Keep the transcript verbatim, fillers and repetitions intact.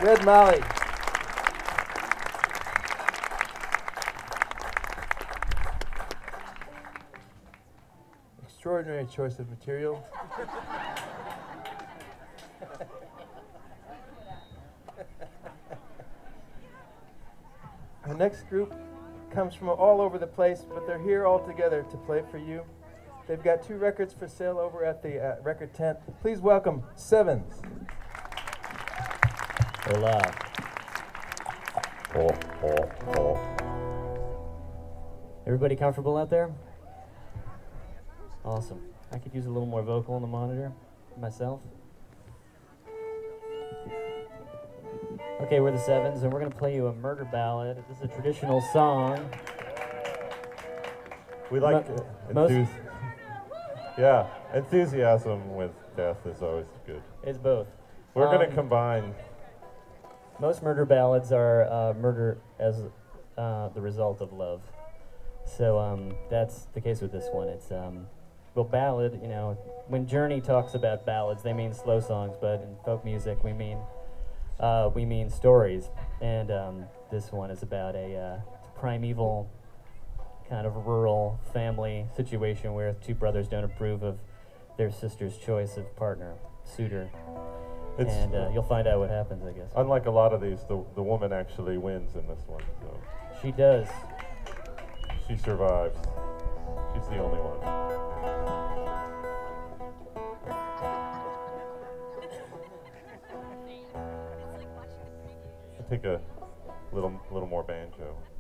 Red Molly. Extraordinary choice of material. Our next group comes from all over the place, but they're here all together to play for you. They've got two records for sale over at the uh, record tent. Please welcome Sevens. Hola. Oh, oh, oh. Everybody comfortable out there? Awesome. I could use a little more vocal on the monitor myself. Okay, we're the Sevens, and we're going to play you a murder ballad. This is a traditional song. We like Mo- uh, most- enthus- yeah, enthusiasm with death is always good. It's both. We're Um, going to combine. Most murder ballads are uh, murder as uh, the result of love. So um, that's the case with this one. It's um, well, ballad. You know, when Journey talks about ballads, they mean slow songs, but in folk music, we mean uh, we mean stories. And um, this one is about a uh, primeval kind of rural family situation where two brothers don't approve of their sister's choice of partner, suitor. It's and uh, you'll find out what happens, I guess. unlike a lot of these, the the woman actually wins in this one. So She does. she survives. She's the only one. I'll take a little little more banjo.